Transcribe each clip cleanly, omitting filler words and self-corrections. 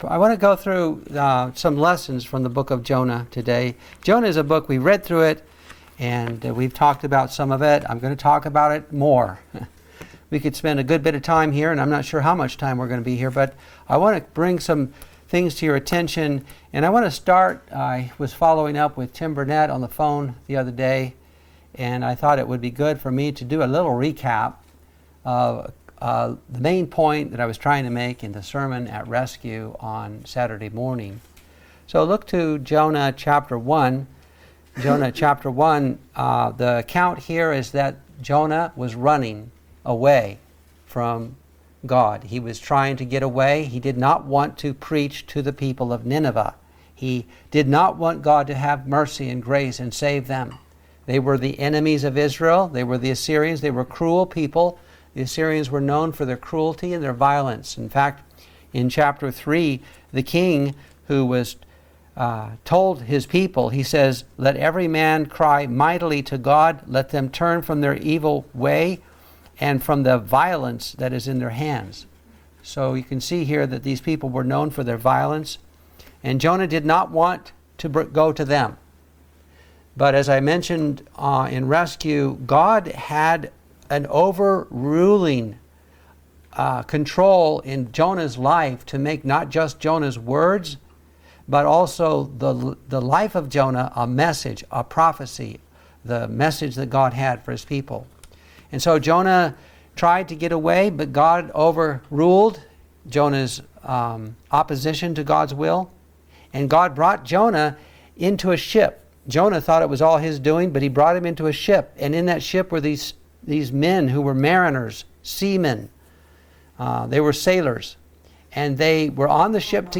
I want to go through some lessons from the book of Jonah today. Jonah is a book, we read through it, and we've talked about some of it. I'm going to talk about it more. We could spend a good bit of time here, and I'm not sure how much time we're going to be here, but I want to bring some things to your attention. And I want to start, I was following up with Tim Burnett on the phone the other day, and I thought it would be good for me to do a little recap of the main point that I was trying to make in the sermon at Rescue on Saturday morning. So look to Jonah chapter 1. Jonah chapter 1, the account here is that Jonah was running away from God. He was trying to get away. He did not want to preach to the people of Nineveh. He did not want God to have mercy and grace and save them. They were the enemies of Israel. They were the Assyrians. They were cruel people. The Assyrians were known for their cruelty and their violence. In fact, in chapter 3, the king who was told his people, he says, "Let every man cry mightily to God. Let them turn from their evil way and from the violence that is in their hands." So you can see here that these people were known for their violence. And Jonah did not want to go to them. But as I mentioned in Rescue, God had an overruling control in Jonah's life to make not just Jonah's words, but also the life of Jonah a message, a prophecy, the message that God had for his people. And so Jonah tried to get away, but God overruled Jonah's opposition to God's will. And God brought Jonah into a ship. Jonah thought it was all his doing, but he brought him into a ship. And in that ship were these men who were mariners, seamen. They were sailors. And they were on the ship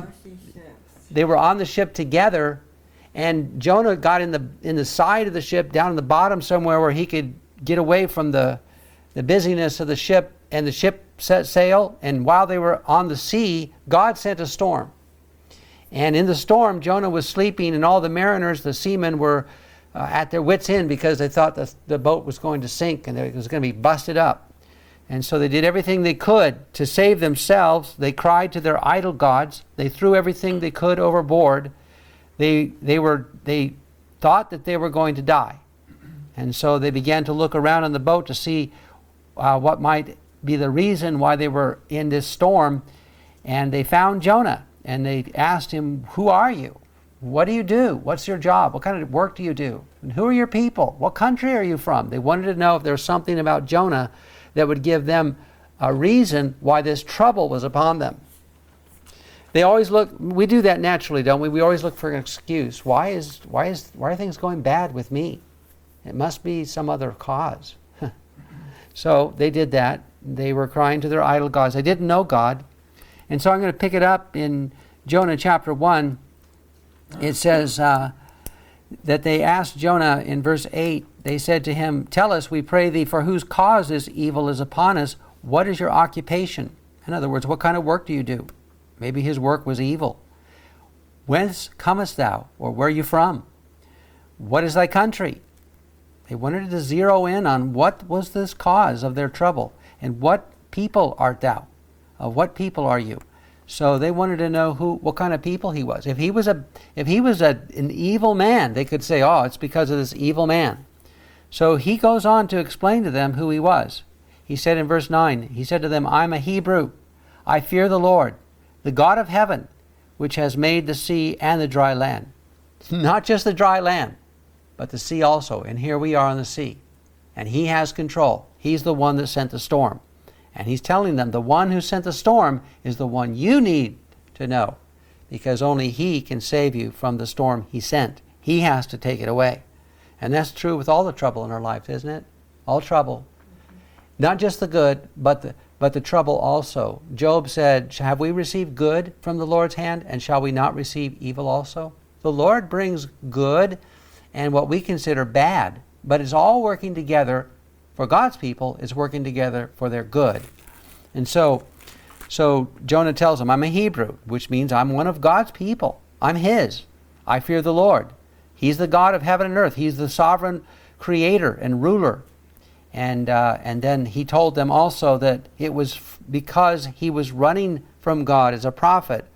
together. And Jonah got in the side of the ship, down in the bottom somewhere where he could get away from the busyness of the ship. And the ship set sail. And while they were on the sea, God sent a storm. And in the storm, Jonah was sleeping, and all the mariners, the seamen, were at their wits' end because they thought the boat was going to sink and it was going to be busted up. And so they did everything they could to save themselves. They cried to their idol gods. They threw everything they could overboard. They thought that they were going to die. And so they began to look around on the boat to see what might be the reason why they were in this storm. And they found Jonah. And they asked him, "Who are you? What do you do? What's your job? What kind of work do you do? And who are your people? What country are you from?" They wanted to know if there was something about Jonah that would give them a reason why this trouble was upon them. They always look, we do that naturally, don't we? We always look for an excuse. Why are things going bad with me? It must be some other cause. So they did that. They were crying to their idol gods. They didn't know God. And so I'm going to pick it up in Jonah chapter 1. It says that they asked Jonah in verse 8, they said to him, "Tell us, we pray thee, for whose cause this evil is upon us? What is your occupation?" In other words, what kind of work do you do? Maybe his work was evil. "Whence comest thou?" Or where are you from? "What is thy country?" They wanted to zero in on what was this cause of their trouble. And what people art thou? Of what people are you? So they wanted to know what kind of people he was. If he was an evil man, they could say, "Oh, it's because of this evil man." So he goes on to explain to them who he was. He said in verse 9, he said to them, "I'm a Hebrew. I fear the Lord, the God of heaven, which has made the sea and the dry land." Not just the dry land, but the sea also. And here we are on the sea. And he has control. He's the one that sent the storm. And he's telling them the one who sent the storm is the one you need to know, because only he can save you from the storm he sent. He has to take it away. And that's true with all the trouble in our lives, isn't it? All trouble. Not just the good, but the trouble also. Job said, "Have we received good from the Lord's hand, and shall we not receive evil also?" The Lord brings good and what we consider bad, but it's all working together for God's people. Is working together for their good. And so Jonah tells him, "I'm a Hebrew," which means I'm one of God's people. I'm his. I fear the Lord. He's the God of heaven and earth. He's the sovereign creator and ruler. And then he told them also that it was because he was running from God as a prophet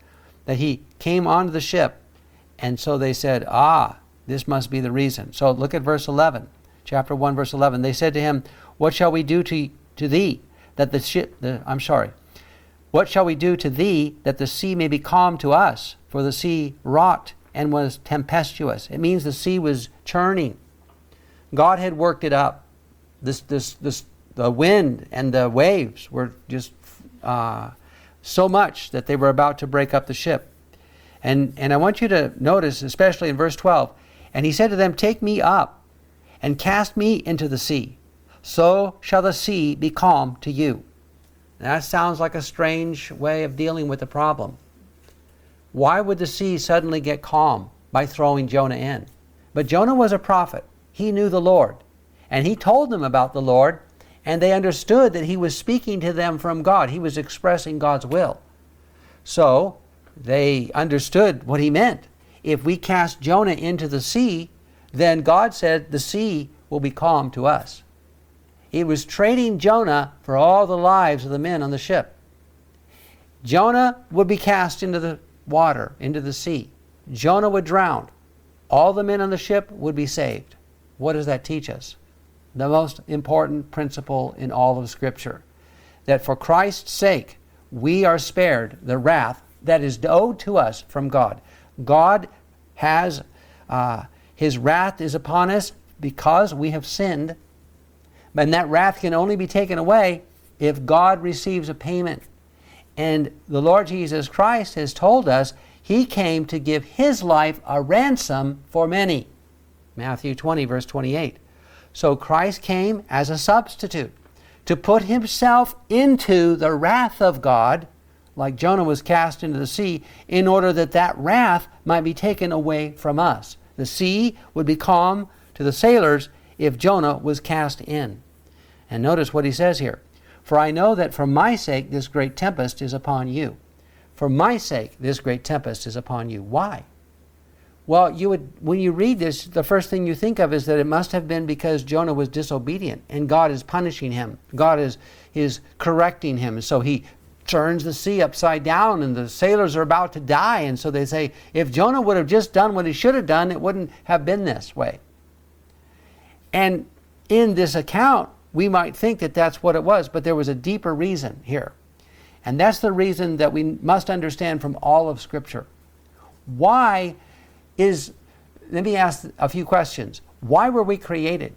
that he came onto the ship. And so they said, this must be the reason. So look at verse 11, chapter 1, verse 11. They said to him, what shall we do to thee that what shall we do to thee that the sea may be calm to us? For the sea wrought and was tempestuous. It means the sea was churning. God had worked it up. The wind and the waves were just so much that they were about to break up the ship. And I want you to notice, especially in verse 12, and he said to them, take me up and cast me into the sea. So shall the sea be calm to you. Now, that sounds like a strange way of dealing with the problem. Why would the sea suddenly get calm by throwing Jonah in? But Jonah was a prophet. He knew the Lord. And he told them about the Lord, and they understood that he was speaking to them from God. He was expressing God's will. So they understood what he meant. If we cast Jonah into the sea, then God said the sea will be calm to us. He was trading Jonah for all the lives of the men on the ship. Jonah would be cast into the water, into the sea. Jonah would drown. All the men on the ship would be saved. What does that teach us? The most important principle in all of Scripture. That for Christ's sake, we are spared the wrath that is owed to us from God. God has, His wrath is upon us because we have sinned. And that wrath can only be taken away if God receives a payment. And the Lord Jesus Christ has told us He came to give His life a ransom for many. Matthew 20, verse 28. So Christ came as a substitute to put Himself into the wrath of God, like Jonah was cast into the sea, in order that that wrath might be taken away from us. The sea would be calm to the sailors if Jonah was cast in. And notice what he says here. For I know that for my sake this great tempest is upon you. For my sake this great tempest is upon you. Why? Well, when you read this, the first thing you think of is that it must have been because Jonah was disobedient and God is punishing him. God is correcting him. So He turns the sea upside down and the sailors are about to die. And so they say, if Jonah would have just done what he should have done, it wouldn't have been this way. And in this account, we might think that that's what it was, but there was a deeper reason here. And that's the reason that we must understand from all of Scripture. Let me ask a few questions. Why were we created?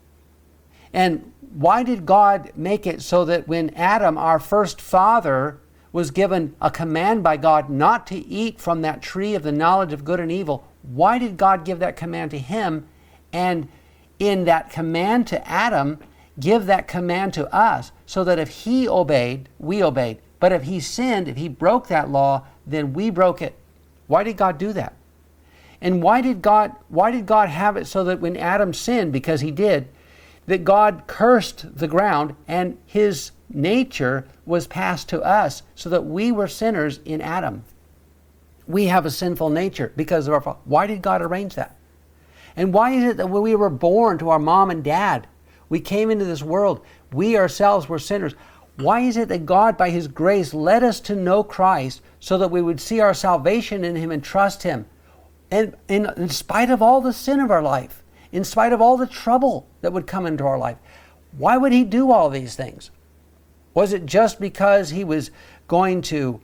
And why did God make it so that when Adam, our first father, was given a command by God not to eat from that tree of the knowledge of good and evil, why did God give that command to him? And in that command to Adam, give that command to us so that if he obeyed, we obeyed. But if he sinned, if he broke that law, then we broke it. Why did God do that? And why did God have it so that when Adam sinned, because he did, that God cursed the ground and His nature was passed to us so that we were sinners in Adam? We have a sinful nature because of our fault. Why did God arrange that? And why is it that when we were born to our mom and dad, we came into this world, we ourselves were sinners? Why is it that God, by His grace, led us to know Christ so that we would see our salvation in Him and trust Him? And in spite of all the sin of our life, in spite of all the trouble that would come into our life, why would He do all these things? Was it just because He was going to...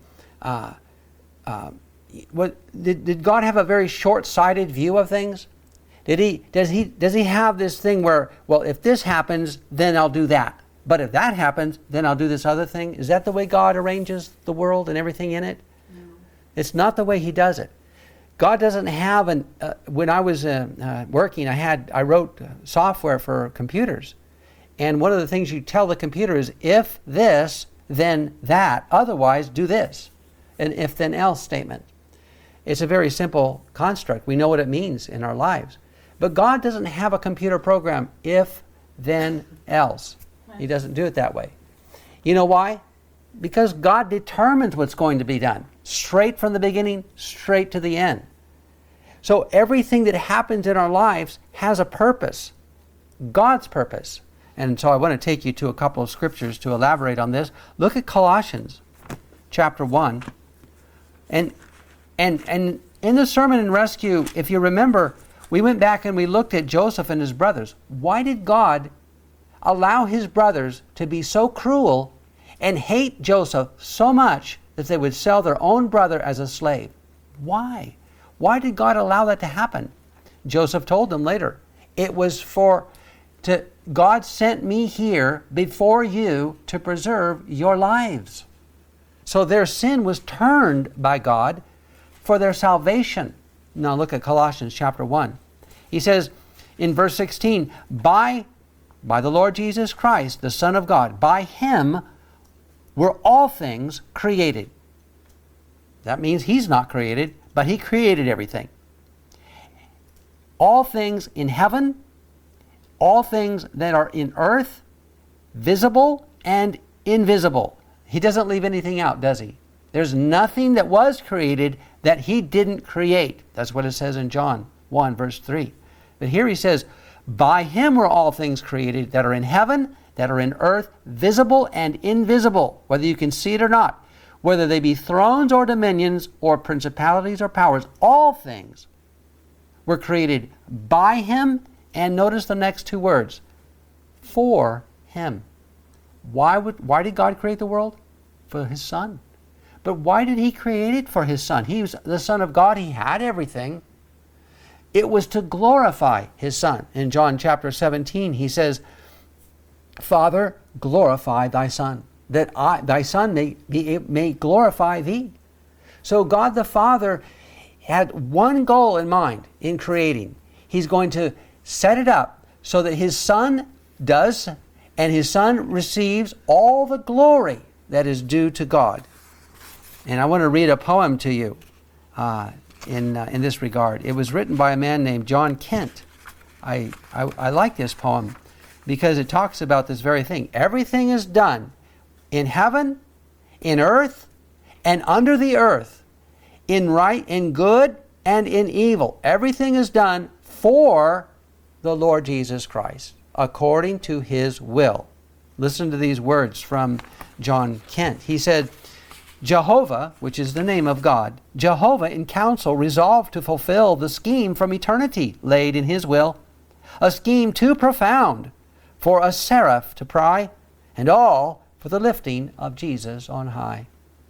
did God have a very short-sighted view of things? Does he have this thing where, well, if this happens, then I'll do that. But if that happens, then I'll do this other thing? Is that the way God arranges the world and everything in it? No. It's not the way He does it. God doesn't have when I was working, I wrote software for computers. And one of the things you tell the computer is, if this, then that. Otherwise, do this. An if then else statement. It's a very simple construct. We know what it means in our lives. But God doesn't have a computer program, if, then, else. He doesn't do it that way. You know why? Because God determines what's going to be done. Straight from the beginning, straight to the end. So everything that happens in our lives has a purpose. God's purpose. And so I want to take you to a couple of scriptures to elaborate on this. Look at Colossians chapter 1. And And in the sermon and rescue, if you remember, we went back and we looked at Joseph and his brothers. Why did God allow his brothers to be so cruel and hate Joseph so much that they would sell their own brother as a slave? Why? Why did God allow that to happen? Joseph told them later, it was God sent me here before you to preserve your lives. So their sin was turned by God for their salvation. Now look at Colossians chapter 1. He says in verse 16, by the Lord Jesus Christ, the Son of God, by Him were all things created. That means He's not created, but He created everything. All things in heaven, all things that are in earth, visible and invisible. He doesn't leave anything out, does He? There's nothing that was created that He didn't create. That's what it says in John 1, verse 3. But here He says, by Him were all things created that are in heaven, that are in earth, visible and invisible, whether you can see it or not, whether they be thrones or dominions or principalities or powers. All things were created by Him, and notice the next two words, for Him. Why did God create the world? For His Son. But why did He create it? For His Son. He was the Son of God. He had everything. It was to glorify His Son. In John chapter 17, He says, Father, glorify Thy Son, that Thy Son may glorify Thee. So God the Father had one goal in mind in creating. He's going to set it up so that His Son does, and His Son receives all the glory that is due to God. And I want to read a poem to you in this regard. It was written by a man named John Kent. I like this poem because it talks about this very thing. Everything is done in heaven, in earth, and under the earth, in right, in good, and in evil. Everything is done for the Lord Jesus Christ, according to His will. Listen to these words from John Kent. He said, Jehovah, which is the name of God, Jehovah in council resolved to fulfill the scheme from eternity laid in His will, a scheme too profound for a seraph to pry, and all for the lifting of Jesus on high.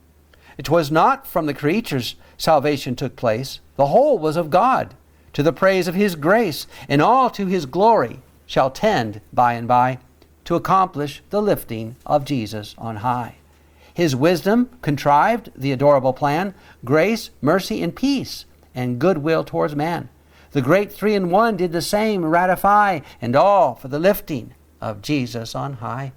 It was not from the creatures salvation took place. The whole was of God, to the praise of His grace, and all to His glory shall tend by and by to accomplish the lifting of Jesus on high. His wisdom contrived the adorable plan, grace, mercy, and peace, and goodwill towards man. The great three in one did the same ratify, and all for the lifting of Jesus on high.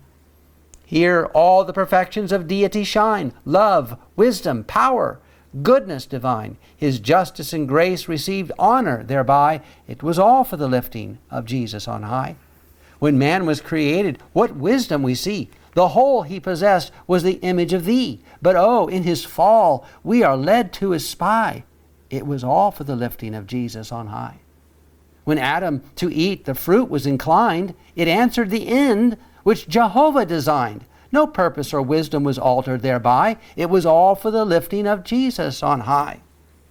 Here all the perfections of deity shine, love, wisdom, power, goodness divine. His justice and grace received honor thereby. It was all for the lifting of Jesus on high. When man was created, what wisdom we see! The whole He possessed was the image of Thee. But oh, in His fall we are led to espy. It was all for the lifting of Jesus on high. When Adam to eat the fruit was inclined, it answered the end which Jehovah designed. No purpose or wisdom was altered thereby. It was all for the lifting of Jesus on high.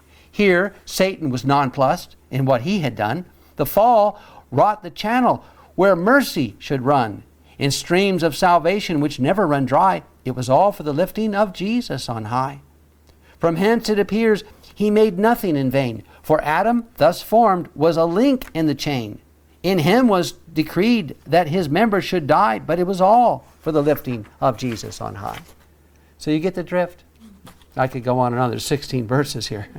Here Satan was nonplussed in what he had done. The fall wrought the channel where mercy should run, in streams of salvation which never run dry. It was all for the lifting of Jesus on high. From hence it appears He made nothing in vain, for Adam, thus formed, was a link in the chain. In him was decreed that his members should die, but it was all for the lifting of Jesus on high. So you get the drift? I could go on and on. There's 16 verses here.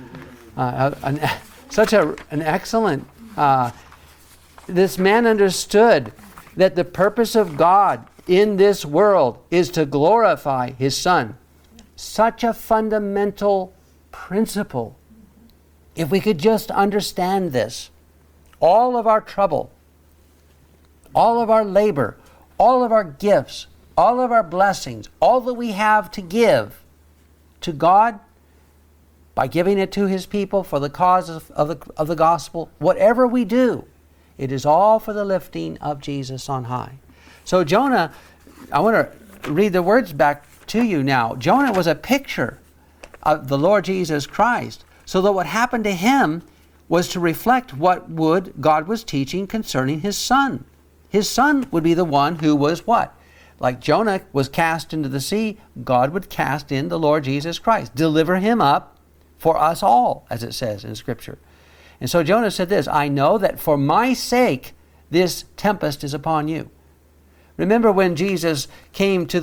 Such an excellent... this man understood that the purpose of God in this world is to glorify His Son. Such a fundamental principle. If we could just understand this, all of our trouble, all of our labor, all of our gifts, all of our blessings, all that we have to give to God by giving it to His people for the cause of the gospel, whatever we do, it is all for the lifting of Jesus on high. So Jonah, I want to read the words back to you now. Jonah was a picture of the Lord Jesus Christ, so that what happened to him was to reflect what God was teaching concerning his Son. His Son would be the one who was what? Like Jonah was cast into the sea, God would cast in the Lord Jesus Christ, deliver him up for us all, as it says in Scripture. And so Jonah said this, I know that for my sake this tempest is upon you. Remember when Jesus came on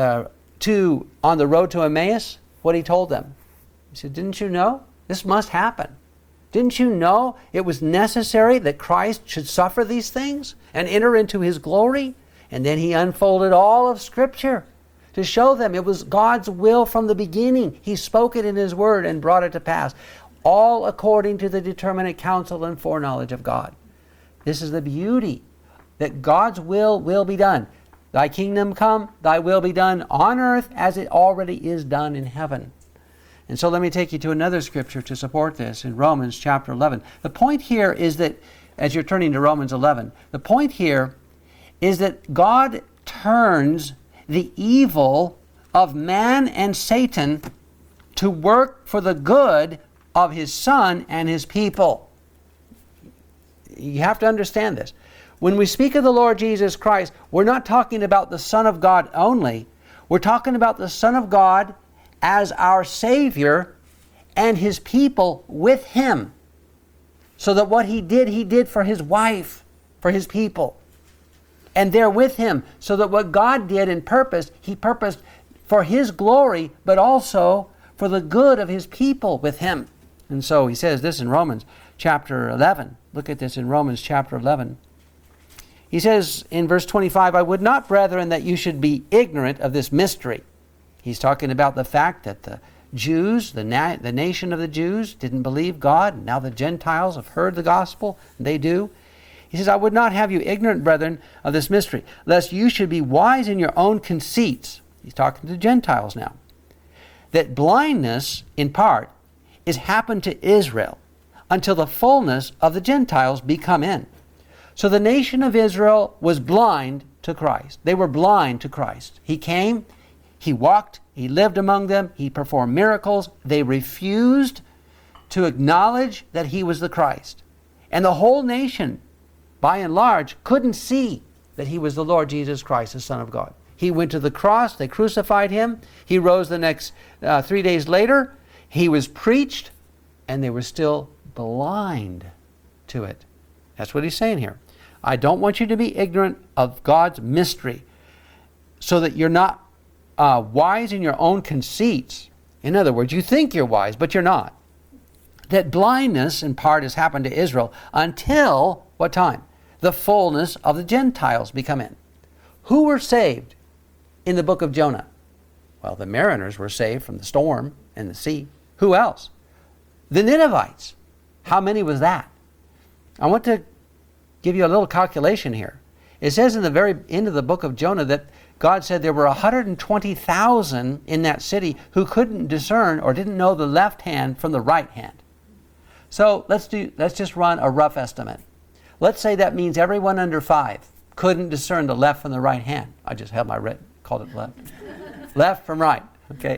the road to Emmaus, what he told them? He said, didn't you know? This must happen. Didn't you know it was necessary that Christ should suffer these things and enter into his glory? And then he unfolded all of Scripture to show them it was God's will from the beginning. He spoke it in his word and brought it to pass, all according to the determinate counsel and foreknowledge of God. This is the beauty, that God's will be done. Thy kingdom come, thy will be done on earth as it already is done in heaven. And so let me take you to another scripture to support this in Romans chapter 11. The point here is that, as you're turning to Romans 11, the point here is that God turns the evil of man and Satan to work for the good of his Son and his people. You have to understand this. When we speak of the Lord Jesus Christ, we're not talking about the Son of God only. We're talking about the Son of God as our Savior and his people with him. So that what he did for his wife, for his people. And they're with him. So that what God did and purposed, he purposed for his glory, but also for the good of his people with him. And so he says this in Romans chapter 11. Look at this in Romans chapter 11. He says in verse 25, I would not, brethren, that you should be ignorant of this mystery. He's talking about the fact that the Jews, the nation of the Jews, didn't believe God. Now the Gentiles have heard the gospel, and they do. He says, I would not have you ignorant, brethren, of this mystery, lest you should be wise in your own conceits. He's talking to the Gentiles now. That blindness, in part, is happened to Israel until the fullness of the Gentiles be come in. So the nation of Israel was blind to Christ. They were blind to Christ. He came, he walked, he lived among them, he performed miracles. They refused to acknowledge that he was the Christ. And the whole nation, by and large, couldn't see that he was the Lord Jesus Christ, the Son of God. He went to the cross, they crucified him, he rose the next 3 days later, he was preached, and they were still blind to it. That's what he's saying here. I don't want you to be ignorant of God's mystery so that you're not wise in your own conceits. In other words, you think you're wise, but you're not. That blindness, in part, has happened to Israel until, what time? The fullness of the Gentiles be come in. Who were saved in the book of Jonah? Well, the mariners were saved from the storm and the sea. Who else? The Ninevites. How many was that? I want to give you a little calculation here. It says in the very end of the book of Jonah that God said there were 120,000 in that city who couldn't discern or didn't know the left hand from the right hand. So let's just run a rough estimate. Let's say that means everyone under 5 couldn't discern the left from the right hand. I just held my written, called it left. Left from right, okay?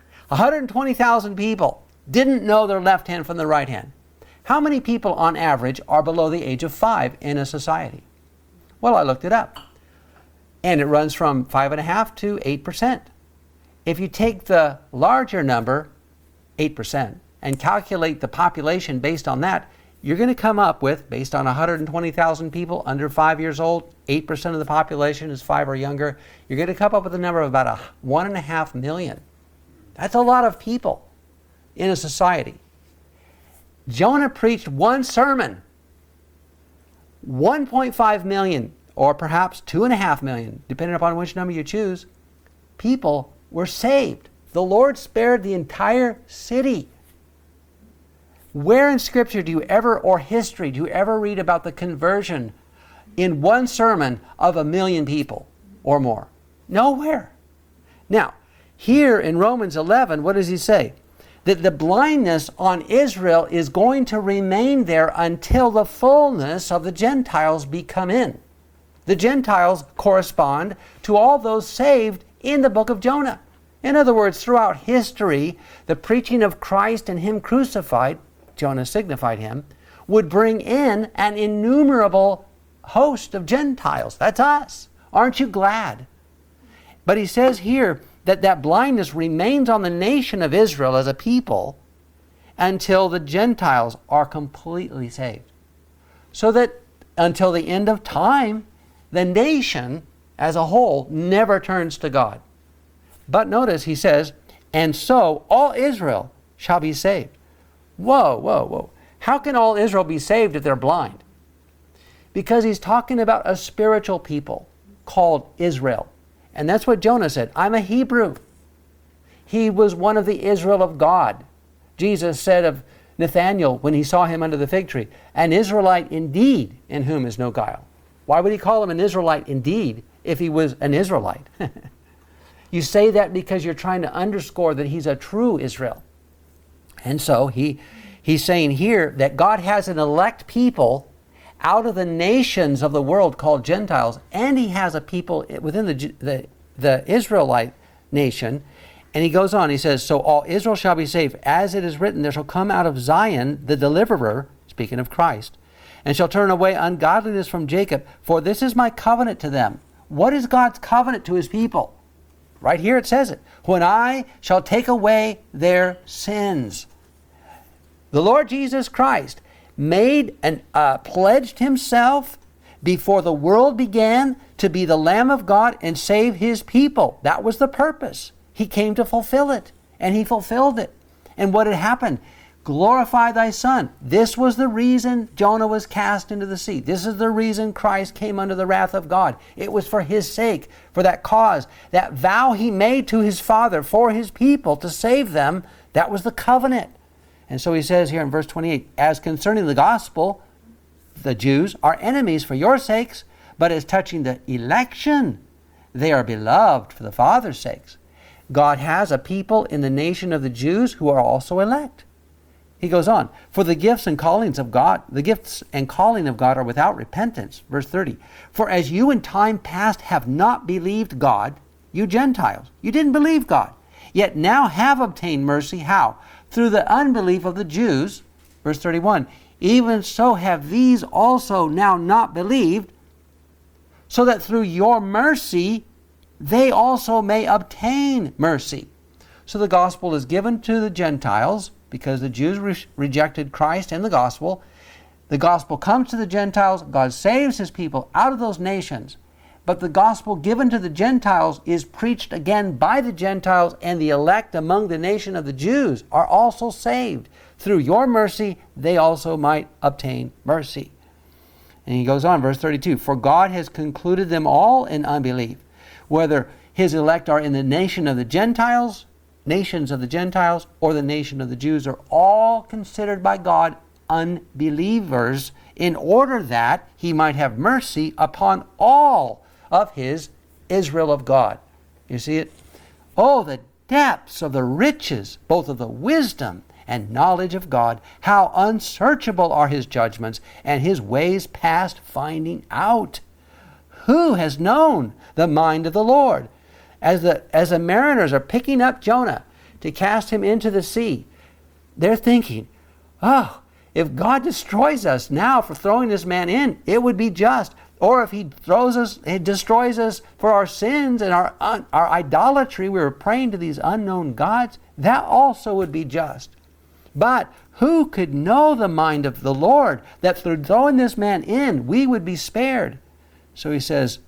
120,000 people didn't know their left hand from the right hand. How many people on average are below the age of 5 in a society? Well, I looked it up. And it runs from 5.5% to 8%. If you take the larger number, 8%, and calculate the population based on that, you're going to come up with, based on 120,000 people under 5 years old, 8% of the population is 5 or younger, you're going to come up with a number of about 1.5 million. That's a lot of people in a society. Jonah preached one sermon. 1.5 million, or perhaps 2.5 million, depending upon which number you choose, people were saved. The Lord spared the entire city. Where in Scripture do you ever, or history, do you ever read about the conversion in one sermon of 1 million people or more? Nowhere. Now, here in Romans 11, what does he say? That the blindness on Israel is going to remain there until the fullness of the Gentiles be come in. The Gentiles correspond to all those saved in the book of Jonah. In other words, throughout history, the preaching of Christ and Him crucified, Jonah signified Him, would bring in an innumerable host of Gentiles. That's us. Aren't you glad? But he says here that that blindness remains on the nation of Israel as a people until the Gentiles are completely saved. So that until the end of time, the nation as a whole never turns to God. But notice he says, and so all Israel shall be saved. Whoa, whoa, whoa. How can all Israel be saved if they're blind? Because he's talking about a spiritual people called Israel. And that's what Jonah said. I'm a Hebrew. He was one of the Israel of God. Jesus said of Nathanael when he saw him under the fig tree, an Israelite indeed, in whom is no guile. Why would he call him an Israelite indeed if he was an Israelite? You say that because you're trying to underscore that he's a true Israel. And so he's saying here that God has an elect people out of the nations of the world called Gentiles, and he has a people within the Israelite nation. And he goes on, he says, so all Israel shall be saved, as it is written, there shall come out of Zion the deliverer, speaking of Christ, and shall turn away ungodliness from Jacob, for this is my covenant to them. What is God's covenant to his people? Right here it says it. When I shall take away their sins. The Lord Jesus Christ made and pledged himself before the world began to be the Lamb of God and save his people. That was the purpose. He came to fulfill it, and he fulfilled it. And what had happened? Glorify thy Son. This was the reason Jonah was cast into the sea. This is the reason Christ came under the wrath of God. It was for his sake, for that cause, that vow he made to his Father for his people to save them. That was the covenant. And so he says here in verse 28, as concerning the gospel, the Jews are enemies for your sakes, but as touching the election, they are beloved for the Father's sakes. God has a people in the nation of the Jews who are also elect. He goes on, for the gifts and callings of God, the gifts and calling of God are without repentance. Verse 30, for as you in time past have not believed God, you Gentiles, you didn't believe God, yet now have obtained mercy. How? Through the unbelief of the Jews. Verse 31, even so have these also now not believed, so that through your mercy they also may obtain mercy. So the gospel is given to the Gentiles because the Jews rejected Christ and the gospel. The gospel comes to the Gentiles. God saves his people out of those nations. But the gospel given to the Gentiles is preached again by the Gentiles, and the elect among the nation of the Jews are also saved. Through your mercy, they also might obtain mercy. And he goes on, verse 32, for God has concluded them all in unbelief, whether his elect are in the nation of the Gentiles, nations of the Gentiles, or the nation of the Jews, are all considered by God unbelievers, in order that he might have mercy upon all of his Israel of God. You see it? Oh, the depths of the riches, both of the wisdom and knowledge of God. How unsearchable are his judgments, and his ways past finding out. Who has known the mind of the Lord? As the mariners are picking up Jonah to cast him into the sea, they're thinking, oh, if God destroys us now for throwing this man in, it would be just. Or if he destroys us for our sins and our idolatry, we were praying to these unknown gods, that also would be just. But who could know the mind of the Lord, that through throwing this man in, we would be spared? So he says,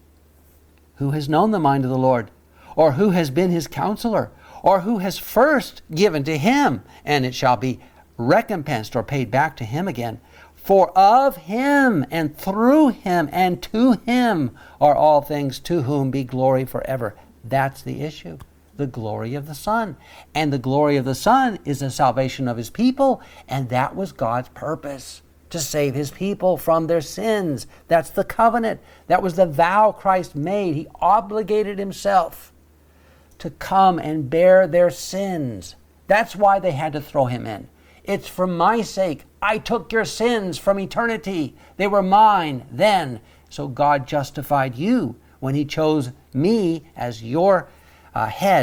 who has known the mind of the Lord? Or who has been his counselor? Or who has first given to him, and it shall be recompensed or paid back to him again? For of him and through him and to him are all things, to whom be glory forever. That's the issue. The glory of the Son. And the glory of the Son is the salvation of his people. And that was God's purpose, to save his people from their sins. That's the covenant. That was the vow Christ made. He obligated himself to come and bear their sins. That's why they had to throw him in. It's for my sake. I took your sins from eternity. They were mine then. So God justified you when he chose me as your head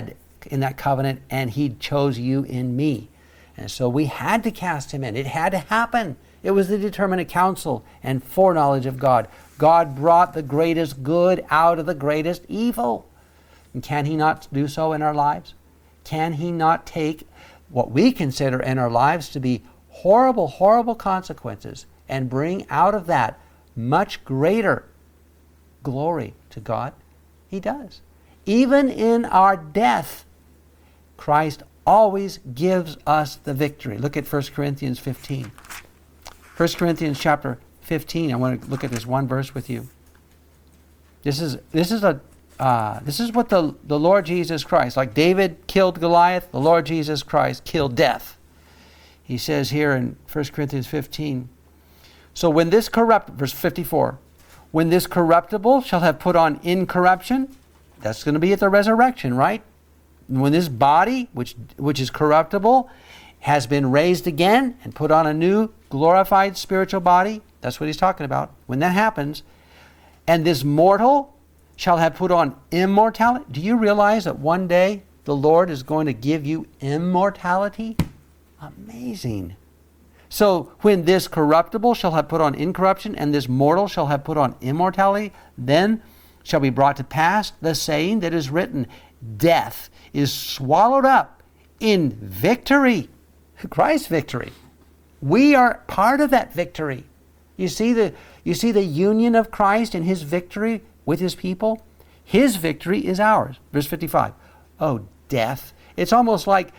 in that covenant, and he chose you in me. And so we had to cast him in. It had to happen. It was the determinate counsel and foreknowledge of God. God brought the greatest good out of the greatest evil. And can he not do so in our lives? Can he not take what we consider in our lives to be horrible, horrible consequences and bring out of that much greater glory to God? He does. Even in our death, Christ always gives us the victory. Look at 1 Corinthians 15. 1 Corinthians chapter 15. I want to look at this one verse with you. This is what the Lord Jesus Christ, like David killed Goliath, the Lord Jesus Christ killed death. He says here in 1 Corinthians 15, so when this verse 54, when this corruptible shall have put on incorruption, that's going to be at the resurrection, right? When this body, which is corruptible, has been raised again and put on a new glorified spiritual body, that's what he's talking about. When that happens, and this mortal shall have put on immortality. Do you realize that one day the Lord is going to give you immortality? Amazing. So when this corruptible shall have put on incorruption, and this mortal shall have put on immortality, then shall be brought to pass the saying that is written, death is swallowed up in victory. Christ's victory. We are part of that victory. You see the union of Christ and his victory with his people? His victory is ours. Verse 55. Oh, death. It's almost like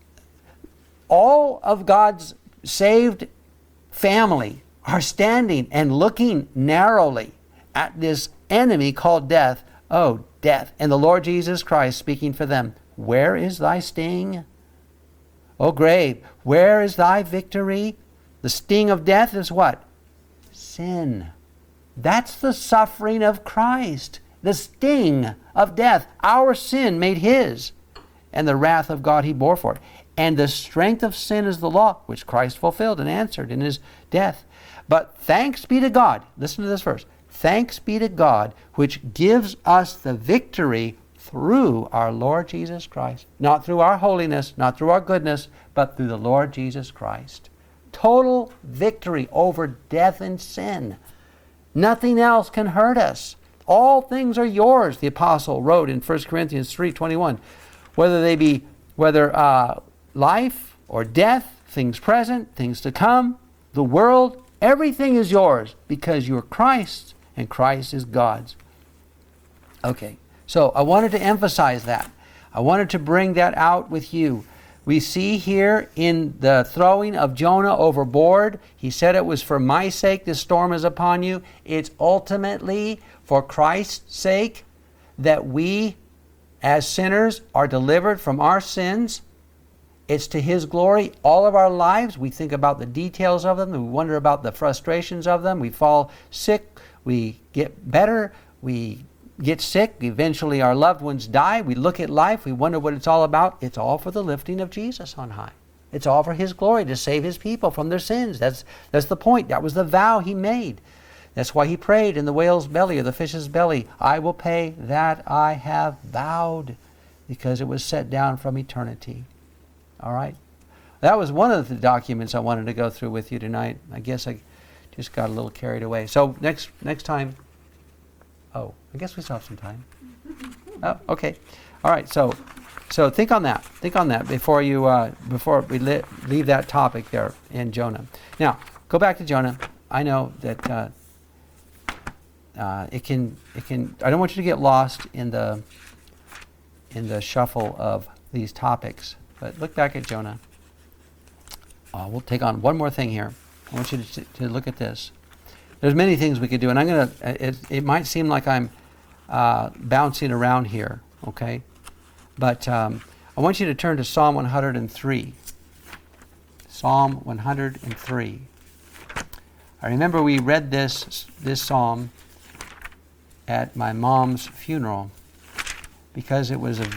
all of God's saved family are standing and looking narrowly at this enemy called death. Oh, death. And the Lord Jesus Christ speaking for them. Where is thy sting? O grave, where is thy victory? The sting of death is what? Sin. That's the suffering of Christ. The sting of death. Our sin made his. And the wrath of God he bore for it. And the strength of sin is the law, which Christ fulfilled and answered in his death. But thanks be to God. Listen to this verse. Thanks be to God, which gives us the victory through our Lord Jesus Christ. Not through our holiness, not through our goodness, but through the Lord Jesus Christ. Total victory over death and sin. Nothing else can hurt us. All things are yours, the apostle wrote in 1 Corinthians 3:21. Whether life or death, things present, things to come, the world, everything is yours because you're Christ's and Christ is God's. Okay, so I wanted to emphasize that. I wanted to bring that out with you. We see here in the throwing of Jonah overboard, he said it was for my sake this storm is upon you. It's ultimately for Christ's sake that we as sinners are delivered from our sins. It's to his glory. All of our lives, we think about the details of them. We wonder about the frustrations of them. We fall sick. We get better. We get sick. Eventually our loved ones die. We look at life. We wonder what it's all about. It's all for the lifting of Jesus on high. It's all for his glory, to save his people from their sins. That's the point. That was the vow he made. That's why he prayed in the whale's belly or the fish's belly, I will pay that I have vowed, because it was set down from eternity. All right? That was one of the documents I wanted to go through with you tonight. I guess I just got a little carried away. So next time, I guess we still have some time. Oh, okay. All right. So think on that. Think on that before we leave that topic there in Jonah. Now go back to Jonah. I know that it can. I don't want you to get lost in the shuffle of these topics. But look back at Jonah. We'll take on one more thing here. I want you to look at this. There's many things we could do, and I'm gonna. It might seem like I'm bouncing around here, okay? But I want you to turn to Psalm 103. Psalm 103. I remember we read this psalm at my mom's funeral because it was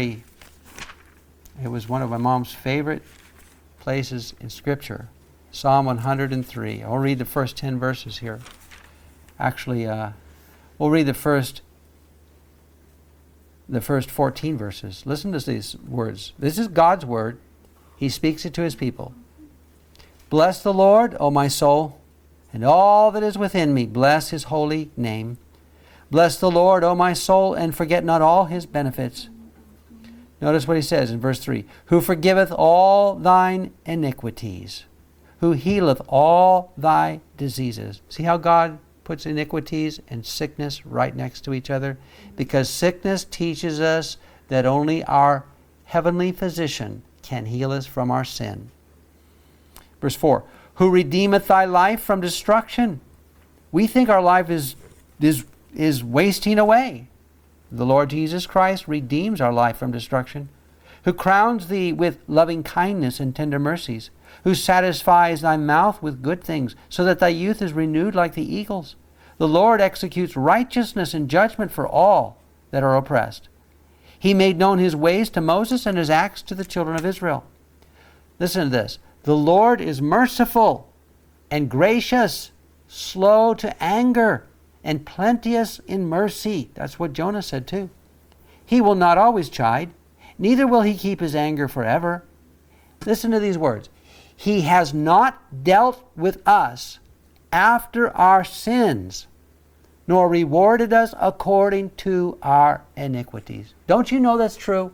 one of my mom's favorite places in Scripture. Psalm 103. I'll read the first 10 verses here. Actually, we'll read the first the first 14 verses. Listen to these words. This is God's word. He speaks it to his people. Bless the Lord, O my soul, and all that is within me. Bless his holy name. Bless the Lord, O my soul, and forget not all his benefits. Notice what he says in verse 3. Who forgiveth all thine iniquities, who healeth all thy diseases. See how God puts iniquities and sickness right next to each other? Because sickness teaches us that only our heavenly physician can heal us from our sin. Verse 4. Who redeemeth thy life from destruction. We think our life is wasting away. The Lord Jesus Christ redeems our life from destruction. Who crowns thee with loving kindness and tender mercies. Who satisfies thy mouth with good things, so that thy youth is renewed like the eagles. The Lord executes righteousness and judgment for all that are oppressed. He made known his ways to Moses and his acts to the children of Israel. Listen to this. The Lord is merciful and gracious, slow to anger, and plenteous in mercy. That's what Jonah said too. He will not always chide, neither will he keep his anger forever. Listen to these words. He has not dealt with us after our sins, nor rewarded us according to our iniquities. Don't you know that's true?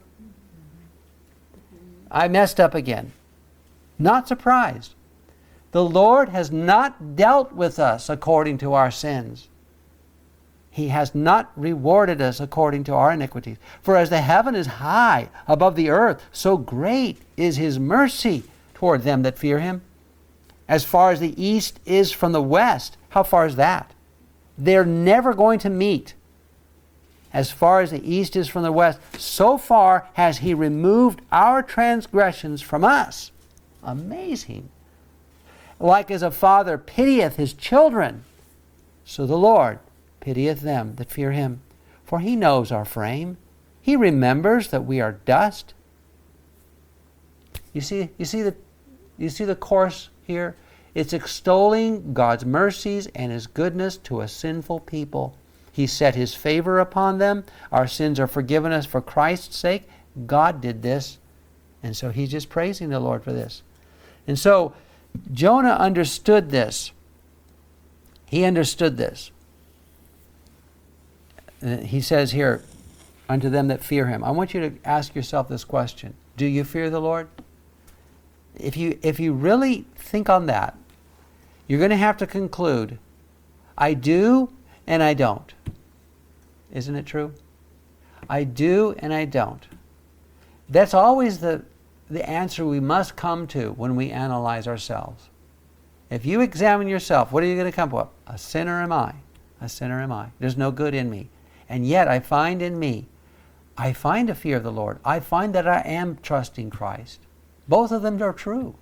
I messed up again. Not surprised. The Lord has not dealt with us according to our sins. He has not rewarded us according to our iniquities. For as the heaven is high above the earth, so great is his mercy toward them that fear him. As far as the east is from the west, how far is that? They're never going to meet. As far as the east is from the west, so far has he removed our transgressions from us. Amazing. Like as a father pitieth his children, so the Lord pitieth them that fear him. For he knows our frame. He remembers that we are dust. You see the course here? It's extolling God's mercies and his goodness to a sinful people. He set his favor upon them. Our sins are forgiven us for Christ's sake. God did this. And so he's just praising the Lord for this. And so Jonah understood this. He understood this. He says here, unto them that fear him. I want you to ask yourself this question. Do you fear the Lord? If you really think on that, you're going to have to conclude, I do and I don't. Isn't it true? I do and I don't. That's always the answer we must come to when we analyze ourselves. If you examine yourself, what are you going to come up? A sinner am I. A sinner am I. There's no good in me. And yet I find in me, I find a fear of the Lord. I find that I am trusting Christ. Both of them are true.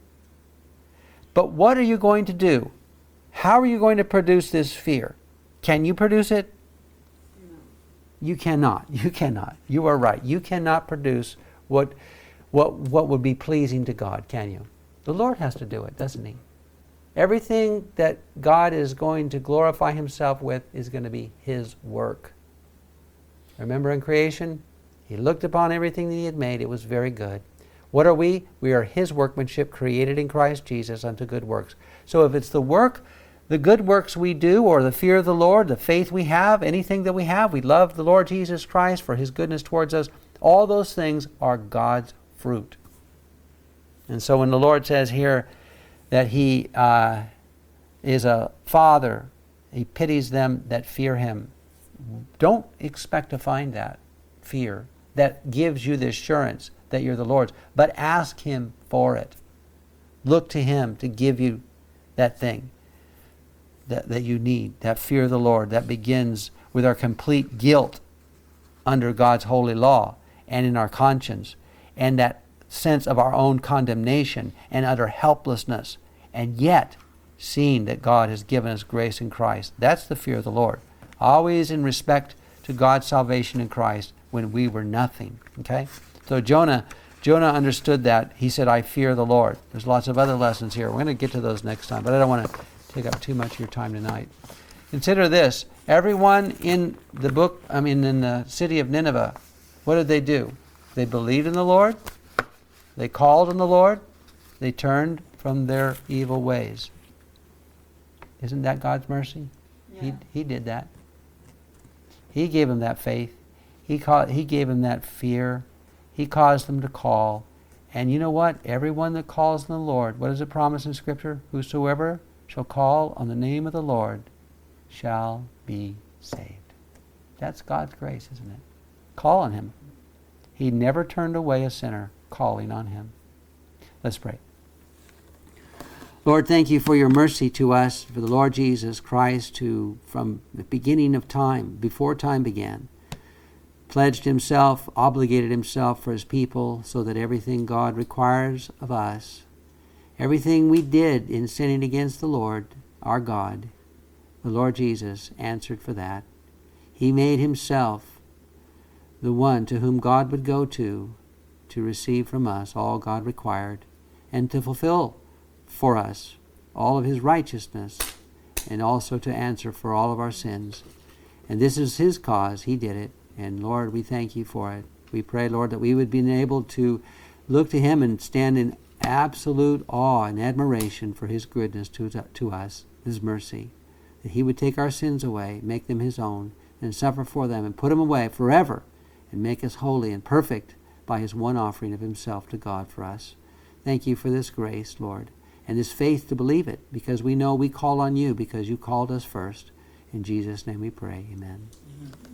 But what are you going to do? How are you going to produce this fear? Can you produce it? No. You cannot. You cannot. You are right. You cannot produce what would be pleasing to God, can you? The Lord has to do it, doesn't he? Everything that God is going to glorify himself with is going to be his work. Remember in creation, he looked upon everything that he had made. It was very good. What are we? We are his workmanship, created in Christ Jesus unto good works. So if it's the work, the good works we do, or the fear of the Lord, the faith we have, anything that we have, we love the Lord Jesus Christ for his goodness towards us, all those things are God's fruit. And so when the Lord says here that he is a father, he pities them that fear him, don't expect to find that fear that gives you the assurance that you're the Lord's, but ask him for it. Look to him to give you that thing that you need, that fear of the Lord that begins with our complete guilt under God's holy law and in our conscience, and that sense of our own condemnation and utter helplessness, and yet seeing that God has given us grace in Christ. That's the fear of the Lord. Always in respect to God's salvation in Christ when we were nothing. Okay? So Jonah understood that. He said, I fear the Lord. There's lots of other lessons here. We're going to get to those next time, but I don't want to take up too much of your time tonight. Consider this. Everyone in the city of Nineveh What did they do? They believed in the Lord. They called on the Lord. They turned from their evil ways. Isn't that God's mercy? Yeah. He did that. He gave them that faith. He gave them that fear. He caused them to call. And you know what? Everyone that calls on the Lord, what does it promise in Scripture? Whosoever shall call on the name of the Lord shall be saved. That's God's grace, isn't it? Call on Him. He never turned away a sinner calling on Him. Let's pray. Lord, thank you for your mercy to us, for the Lord Jesus Christ, who from the beginning of time, before time began, pledged himself, obligated himself for his people, so that everything God requires of us, everything we did in sinning against the Lord, our God, the Lord Jesus answered for that. He made himself the one to whom God would go to receive from us all God required, and to fulfill for us all of his righteousness, and also to answer for all of our sins. And this is his cause. He did it. And Lord, we thank you for it. We pray, Lord, that we would be able to look to him and stand in absolute awe and admiration for his goodness to us, his mercy. That he would take our sins away, make them his own, and suffer for them, and put them away forever, and make us holy and perfect by his one offering of himself to God for us. Thank you for this grace, Lord, and this faith to believe it, because we know we call on you because you called us first. In Jesus' name we pray. Amen. Amen.